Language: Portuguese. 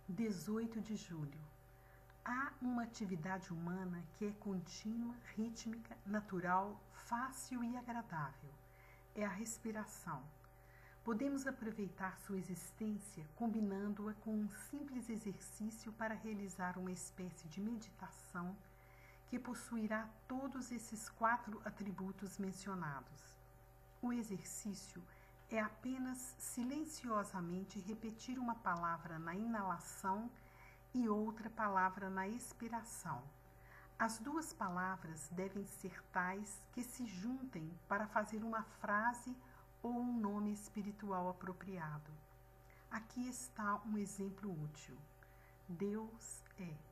18 de julho. Há uma atividade humana que é contínua, rítmica, natural, fácil e agradável. É a respiração. Podemos aproveitar sua existência combinando-a com um simples exercício para realizar uma espécie de meditação que possuirá todos esses 4 atributos mencionados. O exercício é apenas silenciosamente repetir uma palavra na inalação e outra palavra na expiração. As 2 palavras devem ser tais que se juntem para fazer uma frase ou um nome espiritual apropriado. Aqui está um exemplo útil. Deus é.